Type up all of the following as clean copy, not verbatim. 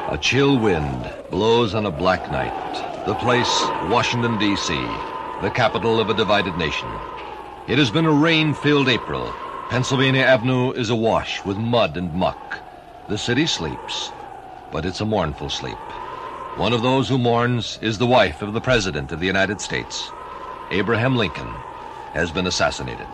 A chill wind blows on a black night. The place, Washington, D.C., the capital of a divided nation. It has been a rain-filled April. Pennsylvania Avenue is awash with mud and muck. The city sleeps, but it's a mournful sleep. One of those who mourns is the wife of the President of the United States. Abraham Lincoln has been assassinated.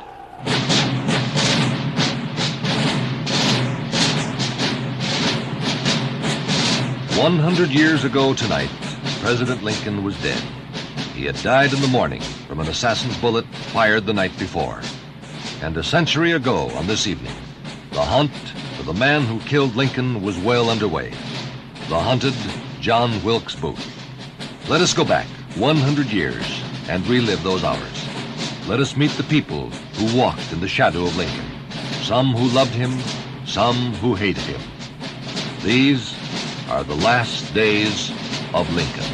100 years ago tonight, President Lincoln was dead. He had died in the morning from an assassin's bullet fired the night before. And a century ago on this evening, the hunt for the man who killed Lincoln was well underway. The hunted John Wilkes Booth. Let us go back 100 years and relive those hours. Let us meet the people who walked in the shadow of Lincoln. Some who loved him, some who hated him. These are the last days of Lincoln.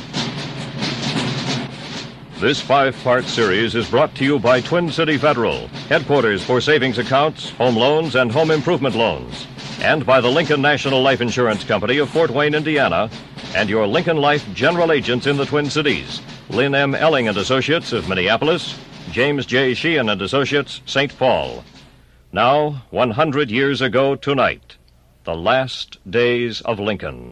This 5-part series is brought to you by Twin City Federal, headquarters for savings accounts, home loans, and home improvement loans, and by the Lincoln National Life Insurance Company of Fort Wayne, Indiana, and your Lincoln Life general agents in the Twin Cities, Lynn M. Elling and Associates of Minneapolis, James J. Sheehan and Associates, St. Paul. Now, 100 years ago tonight, the last days of Lincoln.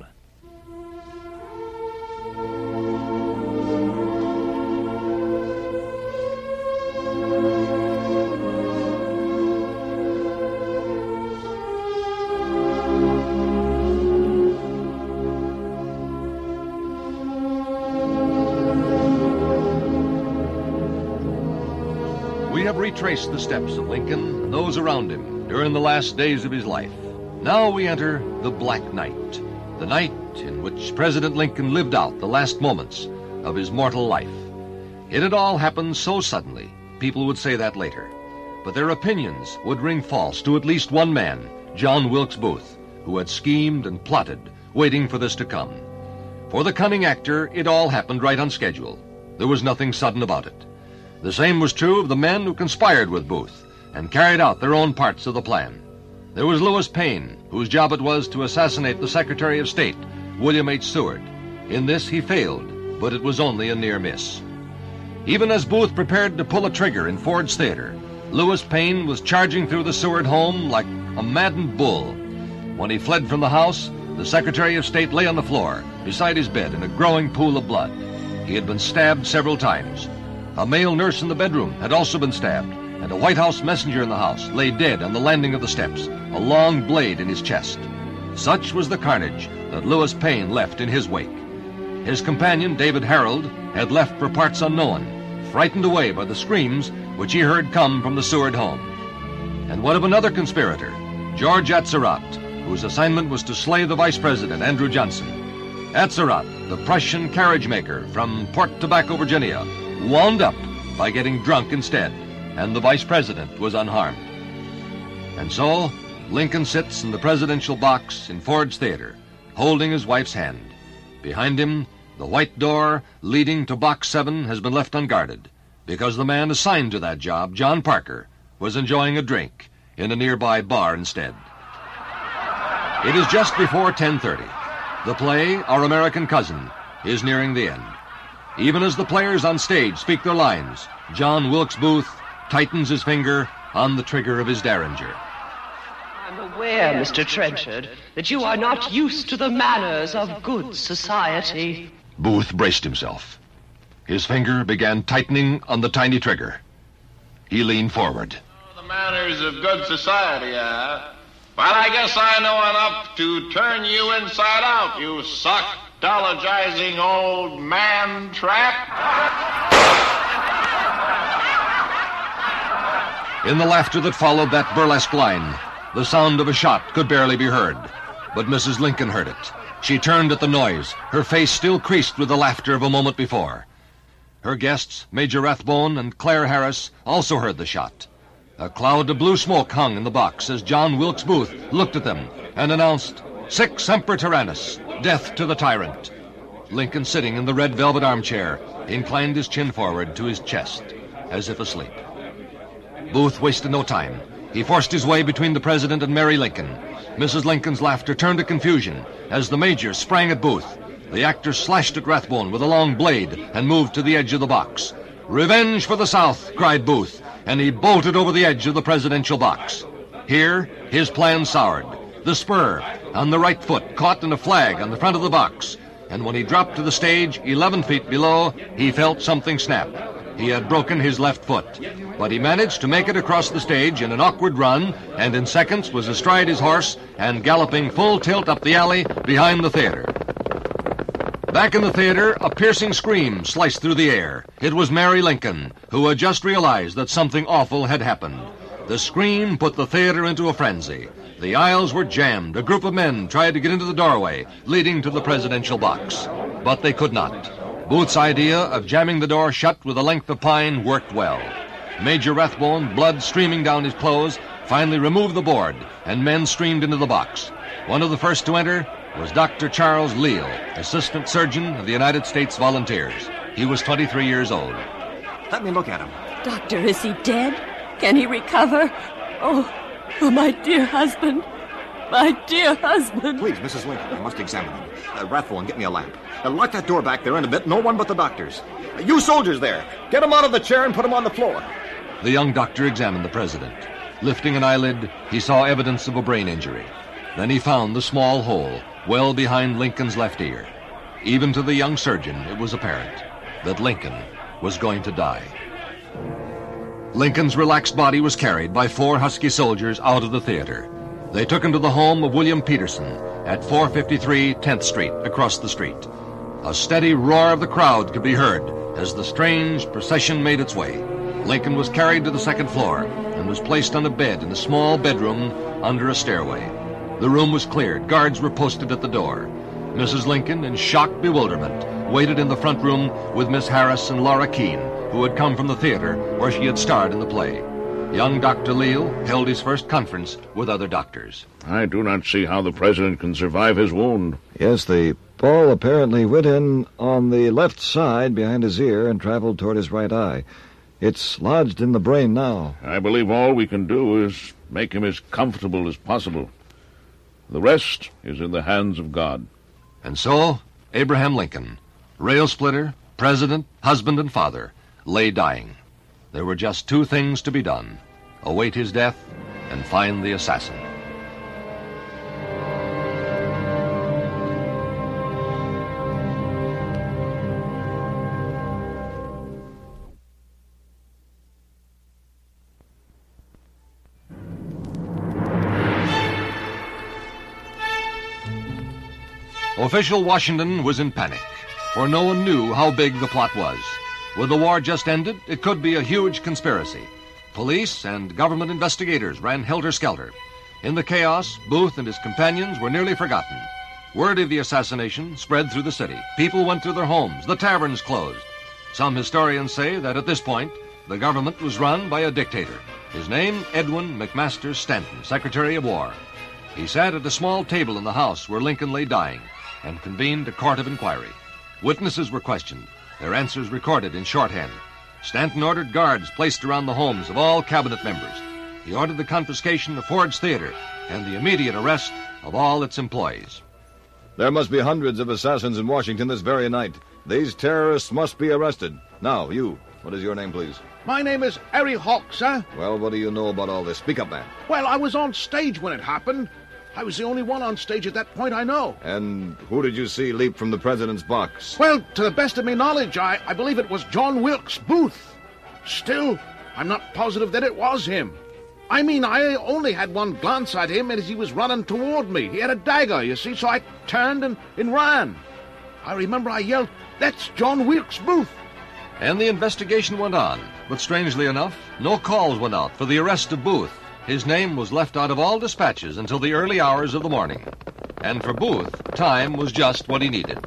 We have retraced the steps of Lincoln and those around him during the last days of his life. Now we enter the Black Night, the night in which President Lincoln lived out the last moments of his mortal life. It had all happened so suddenly, people would say that later. But their opinions would ring false to at least one man, John Wilkes Booth, who had schemed and plotted, waiting for this to come. For the cunning actor, it all happened right on schedule. There was nothing sudden about it. The same was true of the men who conspired with Booth and carried out their own parts of the plan. There was Lewis Payne, whose job it was to assassinate the Secretary of State, William H. Seward. In this he failed, but it was only a near miss. Even as Booth prepared to pull a trigger in Ford's Theater, Lewis Payne was charging through the Seward home like a maddened bull. When he fled from the house, the Secretary of State lay on the floor, beside his bed in a growing pool of blood. He had been stabbed several times. A male nurse in the bedroom had also been stabbed, and a White House messenger in the house lay dead on the landing of the steps, a long blade in his chest. Such was the carnage that Lewis Payne left in his wake. His companion, David Harold, had left for parts unknown, frightened away by the screams which he heard come from the Seward home. And what of another conspirator, George Atzerodt, whose assignment was to slay the Vice President, Andrew Johnson? Atzerodt, the Prussian carriage maker from Port Tobacco, Virginia, wound up by getting drunk instead, and the Vice President was unharmed. And so, Lincoln sits in the presidential box in Ford's Theater, holding his wife's hand. Behind him, the white door leading to Box 7 has been left unguarded, because the man assigned to that job, John Parker, was enjoying a drink in a nearby bar instead. It is just before 10:30. The play, Our American Cousin, is nearing the end. Even as the players on stage speak their lines, John Wilkes Booth tightens his finger on the trigger of his Derringer. I'm aware, Mr. Trenchard, that you are not used to the manners of good society. Booth braced himself. His finger began tightening on the tiny trigger. He leaned forward. The manners of good society, Well, I guess I know enough to turn you inside out, you sock-dologizing old man-trap. In the laughter that followed that burlesque line, the sound of a shot could barely be heard. But Mrs. Lincoln heard it. She turned at the noise, her face still creased with the laughter of a moment before. Her guests, Major Rathbone and Claire Harris, also heard the shot. A cloud of blue smoke hung in the box as John Wilkes Booth looked at them and announced, "Sic Semper Tyrannis, death to the tyrant." Lincoln, sitting in the red velvet armchair, inclined his chin forward to his chest, as if asleep. Booth wasted no time. He forced his way between the president and Mary Lincoln. Mrs. Lincoln's laughter turned to confusion as the major sprang at Booth. The actor slashed at Rathbone with a long blade and moved to the edge of the box. "Revenge for the South," cried Booth, and he bolted over the edge of the presidential box. Here, his plan soured. The spur on the right foot caught in a flag on the front of the box, and when he dropped to the stage 11 feet below, he felt something snap. He had broken his left foot, but he managed to make it across the stage in an awkward run, and in seconds was astride his horse and galloping full tilt up the alley behind the theater. Back in the theater, a piercing scream sliced through the air. It was Mary Lincoln, who had just realized that something awful had happened. The scream put the theater into a frenzy. The aisles were jammed. A group of men tried to get into the doorway leading to the presidential box, but they could not. Booth's idea of jamming the door shut with a length of pine worked well. Major Rathbone, blood streaming down his clothes, finally removed the board, and men streamed into the box. One of the first to enter was Dr. Charles Leal, Assistant Surgeon of the United States Volunteers. He was 23 years old. Let me look at him. Doctor, is he dead? Can he recover? Oh, my dear husband. My dear husband. Please, Mrs. Lincoln, I must examine him. Rathbone, get me a lamp. Lock that door back there in a bit. No one but the doctors. You soldiers there, get him out of the chair and put him on the floor. The young doctor examined the president. Lifting an eyelid, he saw evidence of a brain injury. Then he found the small hole well behind Lincoln's left ear. Even to the young surgeon, it was apparent that Lincoln was going to die. Lincoln's relaxed body was carried by 4 husky soldiers out of the theater. They took him to the home of William Peterson at 453 10th Street, across the street. A steady roar of the crowd could be heard as the strange procession made its way. Lincoln was carried to the second floor and was placed on a bed in a small bedroom under a stairway. The room was cleared. Guards were posted at the door. Mrs. Lincoln, in shocked bewilderment, waited in the front room with Miss Harris and Laura Keene, who had come from the theater where she had starred in the play. Young Dr. Leal held his first conference with other doctors. I do not see how the president can survive his wound. Yes, the ball apparently went in on the left side behind his ear and traveled toward his right eye. It's lodged in the brain now. I believe all we can do is make him as comfortable as possible. The rest is in the hands of God. And so, Abraham Lincoln, rail splitter, president, husband, and father, lay dying. There were just 2 things to be done: await his death and find the assassin. Official Washington was in panic, for no one knew how big the plot was. With the war just ended, it could be a huge conspiracy. Police and government investigators ran helter-skelter. In the chaos, Booth and his companions were nearly forgotten. Word of the assassination spread through the city. People went to their homes. The taverns closed. Some historians say that at this point, the government was run by a dictator. His name, Edwin McMaster Stanton, Secretary of War. He sat at a small table in the house where Lincoln lay dying and convened a court of inquiry. Witnesses were questioned, their answers recorded in shorthand. Stanton ordered guards placed around the homes of all cabinet members. He ordered the confiscation of Ford's Theater and the immediate arrest of all its employees. There must be hundreds of assassins in Washington this very night. These terrorists must be arrested. Now, you, what is your name, please? My name is Harry Hawk, sir. Well, what do you know about all this? Speak up, man. Well, I was on stage when it happened. I was the only one on stage at that point I know. And who did you see leap from the president's box? Well, to the best of my knowledge, I believe it was John Wilkes Booth. Still, I'm not positive that it was him. I mean, I only had one glance at him as he was running toward me. He had a dagger, you see, so I turned and ran. I remember I yelled, "That's John Wilkes Booth!" And the investigation went on, but strangely enough, no calls went out for the arrest of Booth. His name was left out of all dispatches until the early hours of the morning. And for Booth, time was just what he needed.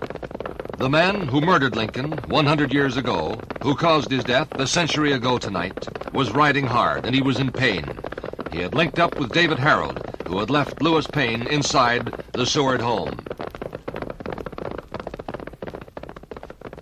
The man who murdered Lincoln 100 years ago, who caused his death a century ago tonight, was riding hard, and he was in pain. He had linked up with David Harold, who had left Louis Payne inside the Seward home.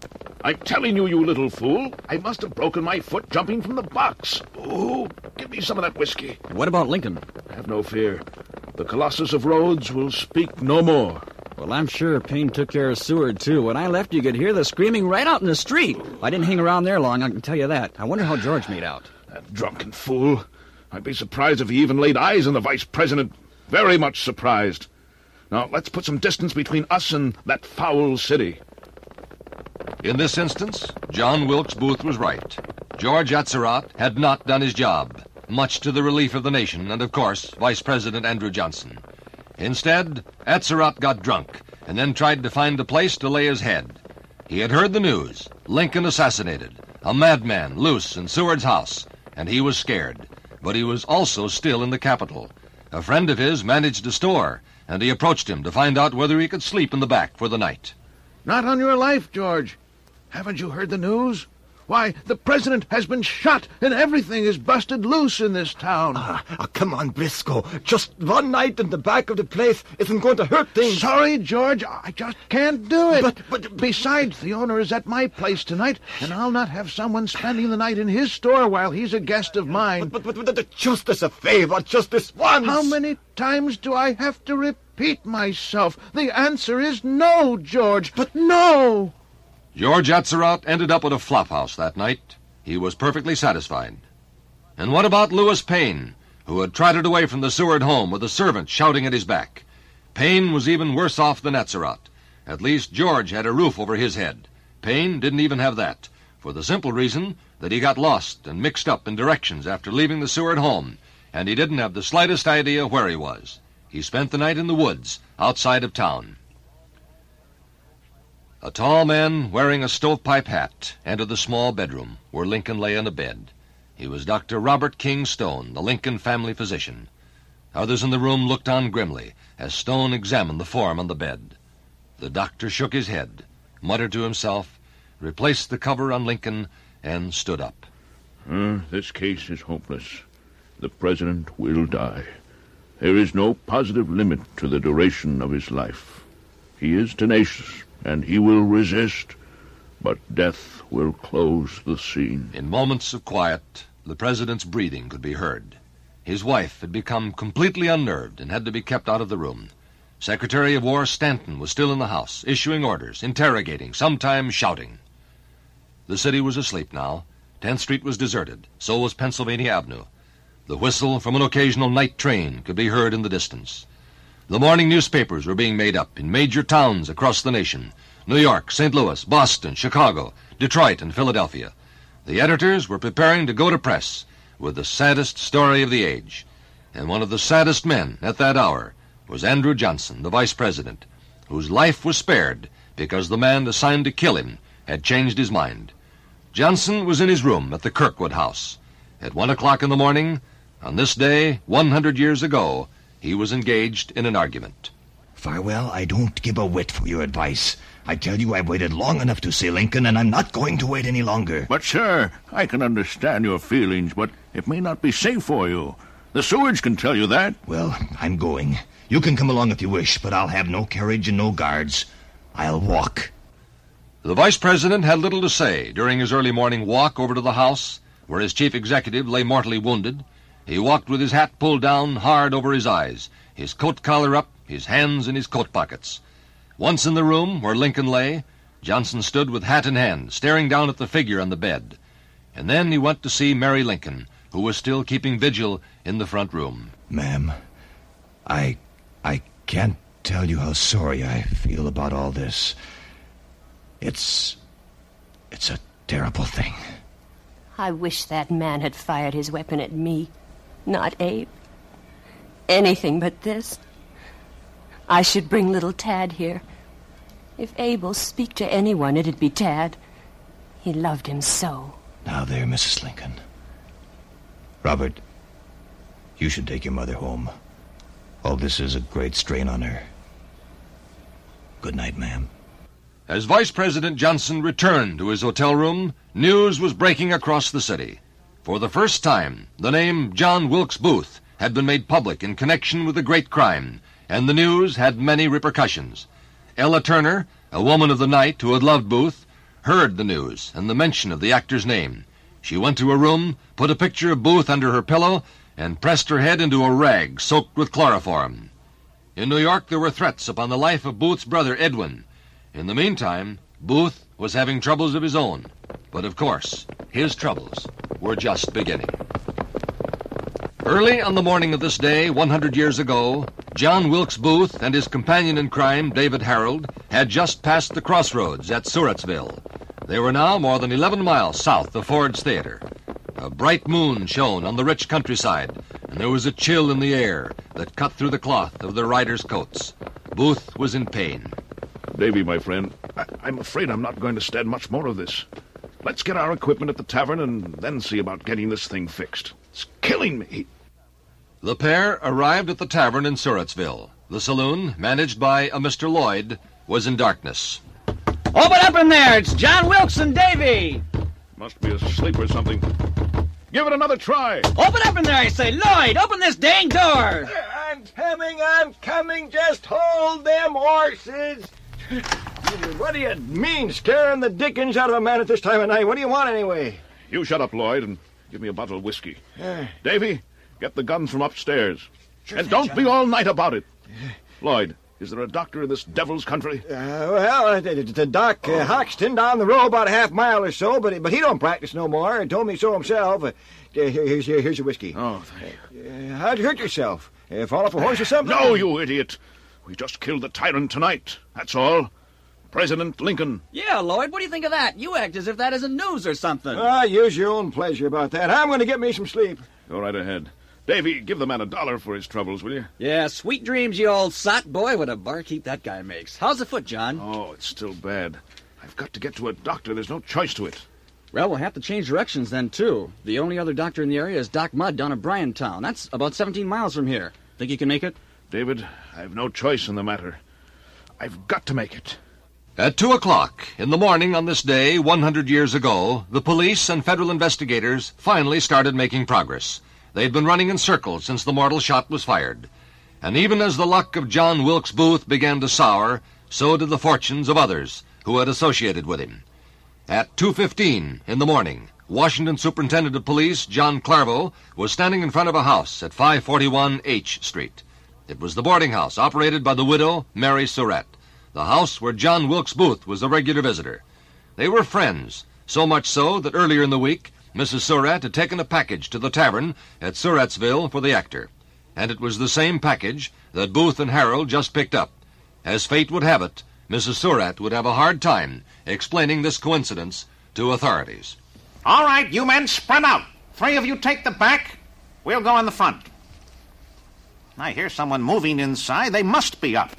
I'm telling you, you little fool, I must have broken my foot jumping from the box. Oh, give me some of that whiskey. What about Lincoln? Have no fear. The Colossus of Rhodes will speak no more. Well, I'm sure Payne took care of Seward, too. When I left, you could hear the screaming right out in the street. I didn't hang around there long, I can tell you that. I wonder how George made out. That drunken fool. I'd be surprised if he even laid eyes on the vice president. Very much surprised. Now, let's put some distance between us and that foul city. In this instance, John Wilkes Booth was right. George Atzerodt had not done his job, much to the relief of the nation and, of course, Vice President Andrew Johnson. Instead, Atzerodt got drunk and then tried to find a place to lay his head. He had heard the news. Lincoln assassinated. A madman loose in Seward's house. And he was scared. But he was also still in the capital. A friend of his managed a store, and he approached him to find out whether he could sleep in the back for the night. Not on your life, George. Haven't you heard the news? Why, the president has been shot, and everything is busted loose in this town. Come on, Briscoe. Just one night in the back of the place isn't going to hurt things. Sorry, George, I just can't do it. But besides, the owner is at my place tonight, and I'll not have someone spending the night in his store while he's a guest of mine. But just as a favor, just this once. How many times do I have to repeat myself? The answer is no, George, but no. George Atzerodt ended up at a flophouse that night. He was perfectly satisfied. And what about Lewis Payne, who had trotted away from the Seward home with a servant shouting at his back? Payne was even worse off than Atzerodt. At least George had a roof over his head. Payne didn't even have that, for the simple reason that he got lost and mixed up in directions after leaving the Seward home, and he didn't have the slightest idea where he was. He spent the night in the woods outside of town. A tall man wearing a stovepipe hat entered the small bedroom where Lincoln lay on a bed. He was Dr. Robert King Stone, the Lincoln family physician. Others in the room looked on grimly as Stone examined the form on the bed. The doctor shook his head, muttered to himself, replaced the cover on Lincoln, and stood up. This case is hopeless. The president will die. There is no positive limit to the duration of his life. He is tenacious, and he will resist, but death will close the scene. In moments of quiet, the president's breathing could be heard. His wife had become completely unnerved and had to be kept out of the room. Secretary of War Stanton was still in the house, issuing orders, interrogating, sometimes shouting. The city was asleep now. 10th Street was deserted. So was Pennsylvania Avenue. The whistle from an occasional night train could be heard in the distance. The morning newspapers were being made up in major towns across the nation: New York, St. Louis, Boston, Chicago, Detroit, and Philadelphia. The editors were preparing to go to press with the saddest story of the age. And one of the saddest men at that hour was Andrew Johnson, the vice president, whose life was spared because the man assigned to kill him had changed his mind. Johnson was in his room at the Kirkwood House. At 1 o'clock in the morning, on this day, 100 years ago, he was engaged in an argument. Farwell, I don't give a whit for your advice. I tell you I've waited long enough to see Lincoln, and I'm not going to wait any longer. But, sir, I can understand your feelings, but it may not be safe for you. The Sewards can tell you that. Well, I'm going. You can come along if you wish, but I'll have no carriage and no guards. I'll walk. The vice president had little to say during his early morning walk over to the house, where his chief executive lay mortally wounded. He walked with his hat pulled down hard over his eyes, his coat collar up, his hands in his coat pockets. Once in the room where Lincoln lay, Johnson stood with hat in hand, staring down at the figure on the bed. And then he went to see Mary Lincoln, who was still keeping vigil in the front room. Ma'am, I can't tell you how sorry I feel about all this. It's a terrible thing. I wish that man had fired his weapon at me, not Abe. Anything but this. I should bring little Tad here. If Abe will speak to anyone, it'd be Tad. He loved him so. Now there, Mrs. Lincoln. Robert, you should take your mother home. All this is a great strain on her. Good night, ma'am. As Vice President Johnson returned to his hotel room, news was breaking across the city. For the first time, the name John Wilkes Booth had been made public in connection with a great crime, and the news had many repercussions. Ella Turner, a woman of the night who had loved Booth, heard the news and the mention of the actor's name. She went to her room, put a picture of Booth under her pillow, and pressed her head into a rag soaked with chloroform. In New York, there were threats upon the life of Booth's brother, Edwin. In the meantime, Booth was having troubles of his own. But of course, his troubles were just beginning. Early on the morning of this day, 100 years ago, John Wilkes Booth and his companion in crime, David Harold, had just passed the crossroads at Surrattsville. They were now more than 11 miles south of Ford's Theater. A bright moon shone on the rich countryside, and there was a chill in the air that cut through the cloth of the riders' coats. Booth was in pain. Davy, my friend, I'm afraid I'm not going to stand much more of this. Let's get our equipment at the tavern and then see about getting this thing fixed. It's killing me. The pair arrived at the tavern in Surrattsville. The saloon, managed by a Mr. Lloyd, was in darkness. Open up in there! It's John Wilkes and Davy! Must be asleep or something. Give it another try. Open up in there, I say! Lloyd, open this dang door! I'm coming. Just hold them horses. What do you mean, scaring the dickens out of a man at this time of night? What do you want, anyway? You shut up, Lloyd, and give me a bottle of whiskey. Davy, get the guns from upstairs. Sure and thing, don't John. be all night about it. Lloyd, is there a doctor in this devil's country? The Doc Hoxton down the road about a half mile or so, but he don't practice no more. He told me so himself. Here's your whiskey. Oh, thank you. How'd you hurt yourself? Fall off a horse or something? No, you idiot. We just killed the tyrant tonight. That's all. President Lincoln. Yeah, Lloyd, what do you think of that? You act as if that isn't news or something. Use your own pleasure about that. I'm going to get me some sleep. Go right ahead. Davy, give the man $1 for his troubles, will you? Yeah, sweet dreams, you old sot. Boy, what a barkeep that guy makes. How's the foot, John? Oh, it's still bad. I've got to get to a doctor. There's no choice to it. Well, we'll have to change directions then, too. The only other doctor in the area is Doc Mudd down at Bryantown. That's about 17 miles from here. Think you can make it? David, I've no choice in the matter. I've got to make it. At 2 o'clock in the morning on this day, 100 years ago, the police and federal investigators finally started making progress. They'd been running in circles since the mortal shot was fired. And even as the luck of John Wilkes Booth began to sour, so did the fortunes of others who had associated with him. At 2:15 in the morning, Washington Superintendent of Police John Clarvo was standing in front of a house at 541 H Street. It was the boarding house operated by the widow Mary Surratt, the house where John Wilkes Booth was a regular visitor. They were friends, so much so that earlier in the week, Mrs. Surratt had taken a package to the tavern at Surrattsville for the actor. And it was the same package that Booth and Harold just picked up. As fate would have it, Mrs. Surratt would have a hard time explaining this coincidence to authorities. All right, you men, spread out. 3 of you take the back. We'll go in the front. I hear someone moving inside. They must be up.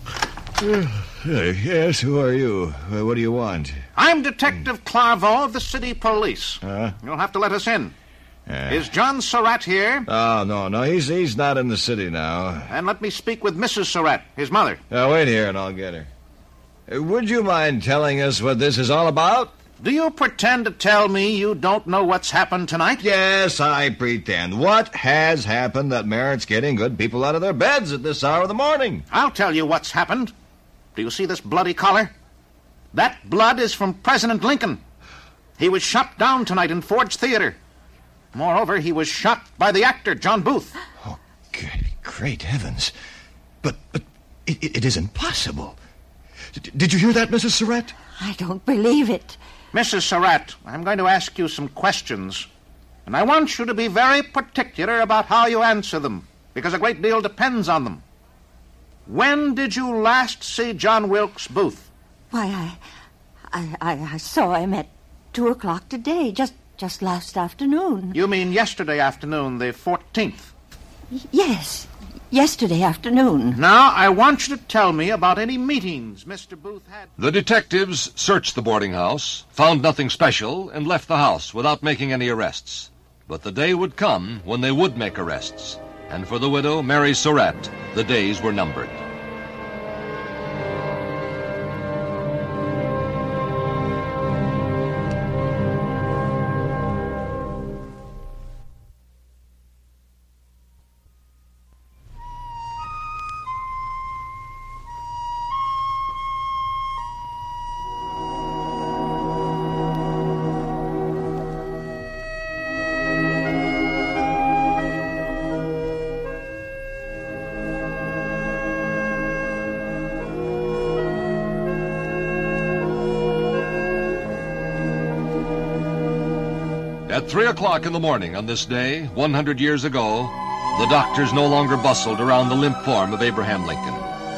Yes, who are you? What do you want? I'm Detective Clarvo of the City Police. You'll have to let us in. Is John Surratt here? Oh, no, he's not in the city now. And let me speak with Mrs. Surratt, his mother. Wait here and I'll get her. Would you mind telling us what this is all about? Do you pretend to tell me you don't know what's happened tonight? Yes, I pretend. What has happened that merits getting good people out of their beds at this hour of the morning? I'll tell you what's happened. Do you see this bloody collar? That blood is from President Lincoln. He was shot down tonight in Ford's Theater. Moreover, he was shot by the actor, John Booth. Oh, great heavens. But it isn't possible. Did you hear that, Mrs. Surratt? I don't believe it. Mrs. Surratt, I'm going to ask you some questions. And I want you to be very particular about how you answer them, because a great deal depends on them. When did you last see John Wilkes Booth? Why, I saw him at 2 o'clock today, just last afternoon. You mean yesterday afternoon, the 14th? Yes, yesterday afternoon. Now, I want you to tell me about any meetings Mr. Booth had. The detectives searched the boarding house, found nothing special, and left the house without making any arrests. But the day would come when they would make arrests. And for the widow, Mary Surratt, the days were numbered. At 3 o'clock in the morning on this day, 100 years ago, the doctors no longer bustled around the limp form of Abraham Lincoln.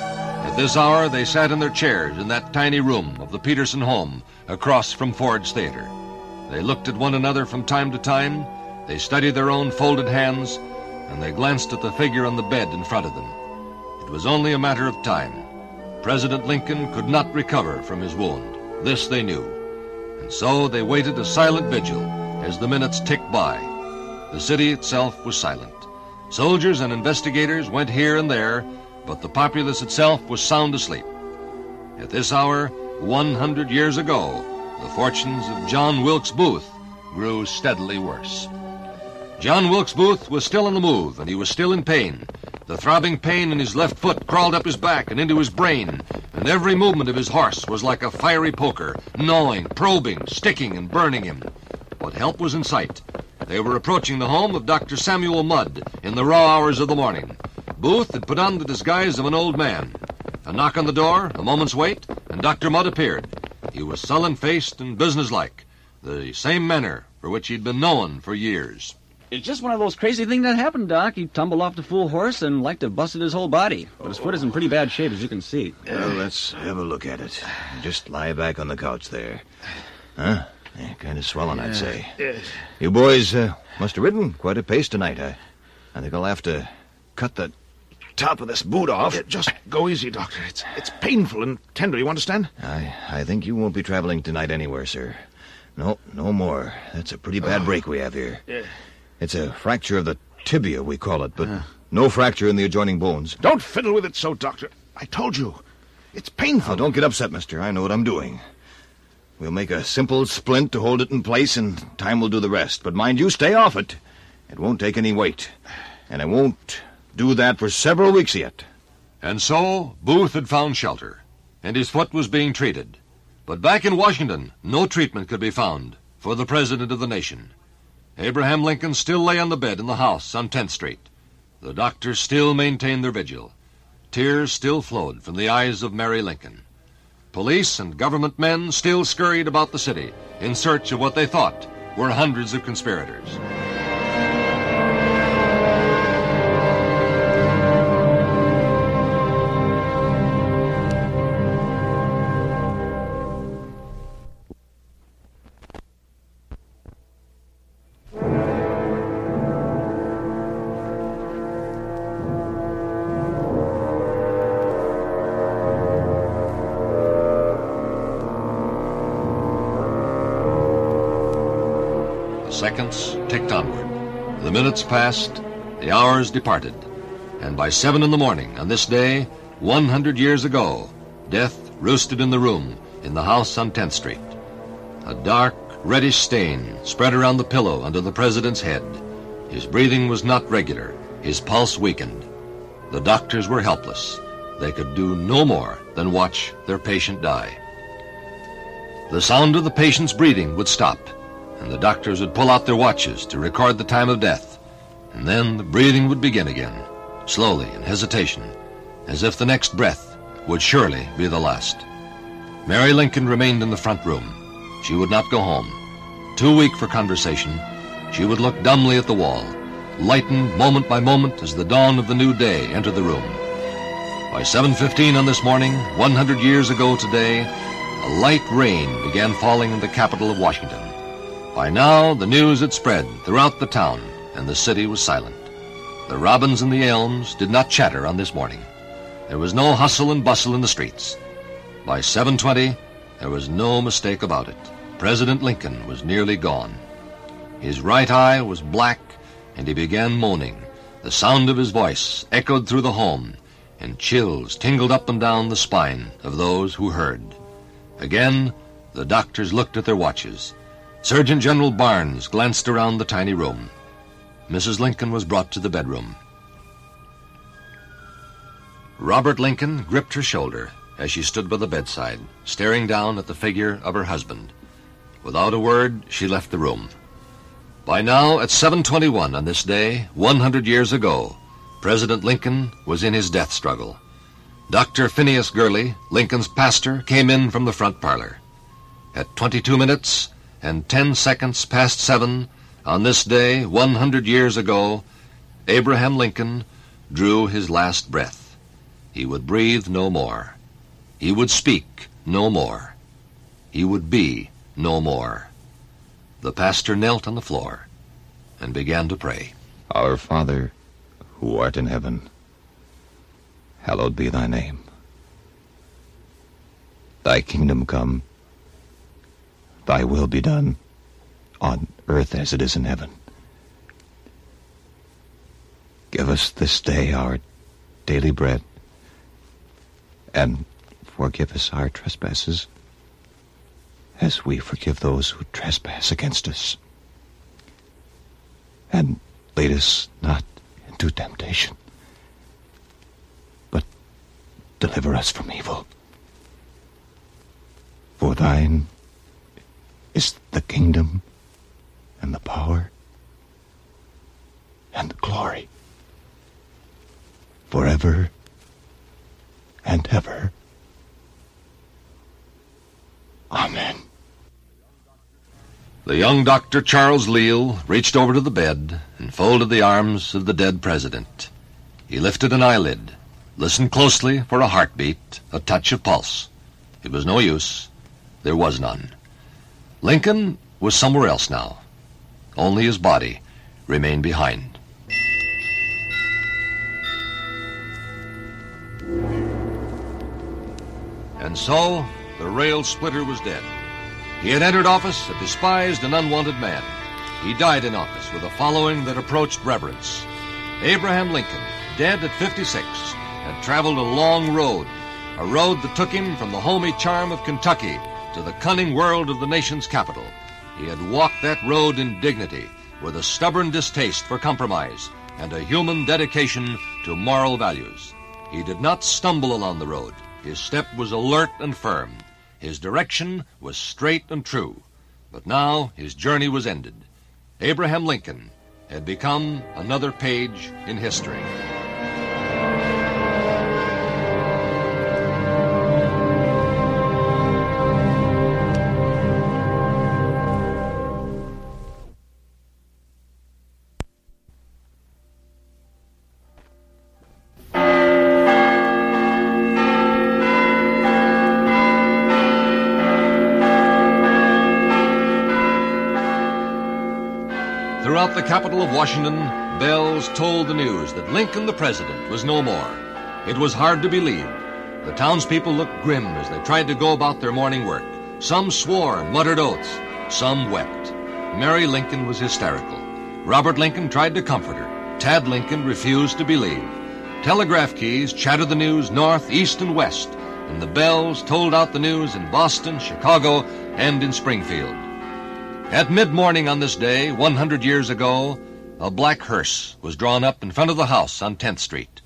At this hour, they sat in their chairs in that tiny room of the Peterson home across from Ford's Theater. They looked at one another from time to time, they studied their own folded hands, and they glanced at the figure on the bed in front of them. It was only a matter of time. President Lincoln could not recover from his wound. This they knew. And so they waited a silent vigil as the minutes ticked by. The city itself was silent. Soldiers and investigators went here and there, but the populace itself was sound asleep. At this hour, 100 years ago, the fortunes of John Wilkes Booth grew steadily worse. John Wilkes Booth was still on the move, and he was still in pain. The throbbing pain in his left foot crawled up his back and into his brain, and every movement of his horse was like a fiery poker, gnawing, probing, sticking, and burning him. But help was in sight. They were approaching the home of Dr. Samuel Mudd in the raw hours of the morning. Booth had put on the disguise of an old man. A knock on the door, a moment's wait, and Dr. Mudd appeared. He was sullen-faced and businesslike, the same manner for which he'd been known for years. It's just one of those crazy things that happened, Doc. He tumbled off the fool horse and like to busted his whole body. But his foot is in pretty bad shape, as you can see. Well, let's have a look at it. Just lie back on the couch there. Huh? Yeah, kind of swelling, I'd say. You boys must have ridden quite a pace tonight. I think I'll have to cut the top of this boot off. Yeah, just go easy, Doctor. It's painful and tender, you understand? I think you won't be traveling tonight anywhere, sir. No more. That's a pretty bad break we have here. Yeah. It's a fracture of the tibia, we call it, but no fracture in the adjoining bones. Don't fiddle with it so, Doctor. I told you. It's painful. Now, don't get upset, mister. I know what I'm doing. We'll make a simple splint to hold it in place, and time will do the rest. But mind you, stay off it. It won't take any weight. And it won't do that for several weeks yet. And so, Booth had found shelter, and his foot was being treated. But back in Washington, no treatment could be found for the President of the nation. Abraham Lincoln still lay on the bed in the house on 10th Street. The doctors still maintained their vigil. Tears still flowed from the eyes of Mary Lincoln. Police and government men still scurried about the city in search of what they thought were hundreds of conspirators. Seconds ticked onward. The minutes passed, the hours departed, and by 7 in the morning on this day, 100 years ago, death roosted in the room in the house on 10th Street. A dark, reddish stain spread around the pillow under the president's head. His breathing was not regular, his pulse weakened. The doctors were helpless. They could do no more than watch their patient die. The sound of the patient's breathing would stop, and the doctors would pull out their watches to record the time of death. And then the breathing would begin again, slowly in hesitation, as if the next breath would surely be the last. Mary Lincoln remained in the front room. She would not go home. Too weak for conversation, she would look dumbly at the wall, lightened moment by moment as the dawn of the new day entered the room. By 7:15 on this morning, 100 years ago today, a light rain began falling in the capital of Washington. By now, the news had spread throughout the town, and the city was silent. The robins in the elms did not chatter on this morning. There was no hustle and bustle in the streets. By 7:20, there was no mistake about it. President Lincoln was nearly gone. His right eye was black, and he began moaning. The sound of his voice echoed through the home, and chills tingled up and down the spine of those who heard. Again, the doctors looked at their watches. Surgeon General Barnes glanced around the tiny room. Mrs. Lincoln was brought to the bedroom. Robert Lincoln gripped her shoulder as she stood by the bedside, staring down at the figure of her husband. Without a word, she left the room. By now, at 7:21 on this day, 100 years ago, President Lincoln was in his death struggle. Dr. Phineas Gurley, Lincoln's pastor, came in from the front parlor. At 22 minutes and 10 seconds past 7, On this day, 100 years ago, Abraham Lincoln drew his last breath. He would breathe no more. He would speak no more. He would be no more. The pastor knelt on the floor and began to pray. Our Father, who art in heaven, hallowed be thy name. Thy kingdom come, thy will be done, on earth as it is in heaven. Give us this day our daily bread, and forgive us our trespasses, as we forgive those who trespass against us. And lead us not into temptation, but deliver us from evil. For thine is the kingdom, and the power, and the glory, forever and ever. Amen. The young Dr. Charles Leal reached over to the bed and folded the arms of the dead president. He lifted an eyelid, listened closely for a heartbeat, a touch of pulse. It was no use. There was none. Lincoln was somewhere else now. Only his body remained behind. And so, the rail splitter was dead. He had entered office a despised and unwanted man. He died in office with a following that approached reverence. Abraham Lincoln, dead at 56, had traveled a long road, a road that took him from the homey charm of Kentucky to the cunning world of the nation's capital. He had walked that road in dignity, with a stubborn distaste for compromise and a human dedication to moral values. He did not stumble along the road. His step was alert and firm. His direction was straight and true. But now his journey was ended. Abraham Lincoln had become another page in history. Throughout the capital of Washington, bells tolled the news that Lincoln the President was no more. It was hard to believe. The townspeople looked grim as they tried to go about their morning work. Some swore and muttered oaths. Some wept. Mary Lincoln was hysterical. Robert Lincoln tried to comfort her. Tad Lincoln refused to believe. Telegraph keys chattered the news north, east, and west, and the bells tolled out the news in Boston, Chicago, and in Springfield. At mid-morning on this day, 100 years ago, a black hearse was drawn up in front of the house on 10th Street.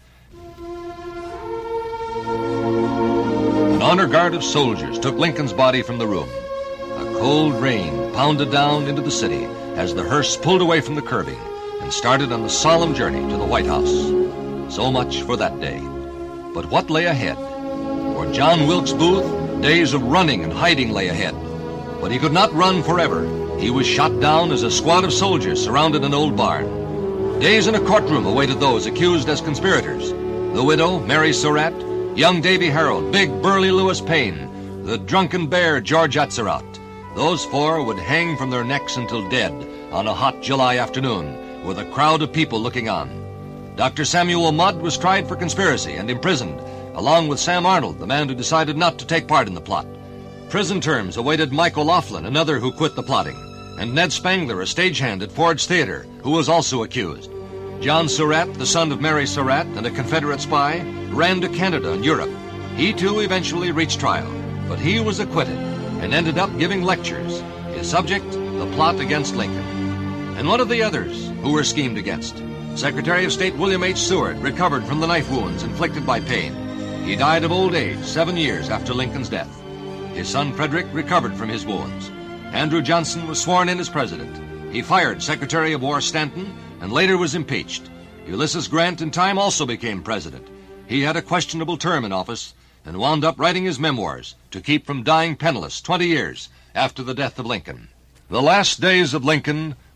An honor guard of soldiers took Lincoln's body from the room. A cold rain pounded down into the city as the hearse pulled away from the curbing and started on the solemn journey to the White House. So much for that day. But what lay ahead? For John Wilkes Booth, days of running and hiding lay ahead. But he could not run forever. He was shot down as a squad of soldiers surrounded an old barn. Days in a courtroom awaited those accused as conspirators. The widow, Mary Surratt, young Davy Harold, big burly Lewis Payne, the drunken bear, George Atzerodt. Those four would hang from their necks until dead on a hot July afternoon, with a crowd of people looking on. Dr. Samuel Mudd was tried for conspiracy and imprisoned, along with Sam Arnold, the man who decided not to take part in the plot. Prison terms awaited Mike O'Loughlin, another who quit the plotting, and Ned Spangler, a stagehand at Ford's Theater, who was also accused. John Surratt, the son of Mary Surratt and a Confederate spy, ran to Canada and Europe. He, too, eventually reached trial, but he was acquitted and ended up giving lectures. His subject, the plot against Lincoln. And one of the others who were schemed against, Secretary of State William H. Seward, recovered from the knife wounds inflicted by Payne. He died of old age 7 years after Lincoln's death. His son Frederick recovered from his wounds. Andrew Johnson was sworn in as president. He fired Secretary of War Stanton and later was impeached. Ulysses Grant in time also became president. He had a questionable term in office and wound up writing his memoirs to keep from dying penniless 20 years after the death of Lincoln. The last days of Lincoln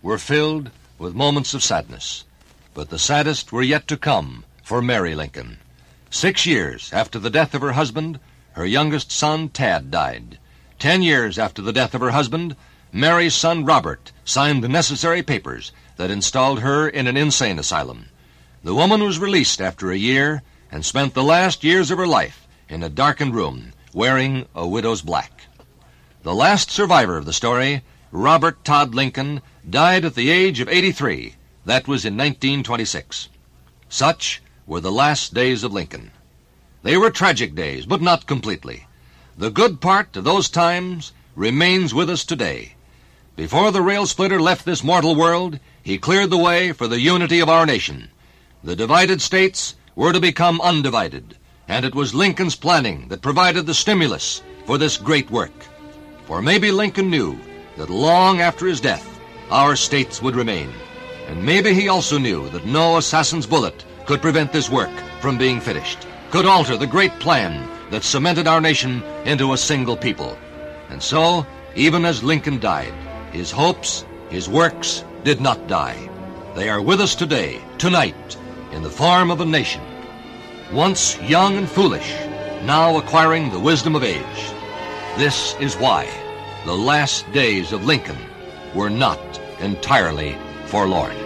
were filled with moments of sadness. But the saddest were yet to come for Mary Lincoln. 6 years after the death of her husband, her youngest son, Tad, died. 10 years after the death of her husband, Mary's son, Robert, signed the necessary papers that installed her in an insane asylum. The woman was released after a year and spent the last years of her life in a darkened room, wearing a widow's black. The last survivor of the story, Robert Todd Lincoln, died at the age of 83. That was in 1926. Such were the last days of Lincoln. They were tragic days, but not completely. The good part of those times remains with us today. Before the rail splitter left this mortal world, he cleared the way for the unity of our nation. The divided states were to become undivided, and it was Lincoln's planning that provided the stimulus for this great work. For maybe Lincoln knew that long after his death, our states would remain. And maybe he also knew that no assassin's bullet could prevent this work from being finished, could alter the great plan that cemented our nation into a single people. And so, even as Lincoln died, his hopes, his works did not die. They are with us today, tonight, in the form of a nation. Once young and foolish, now acquiring the wisdom of age. This is why the last days of Lincoln were not entirely forlorn.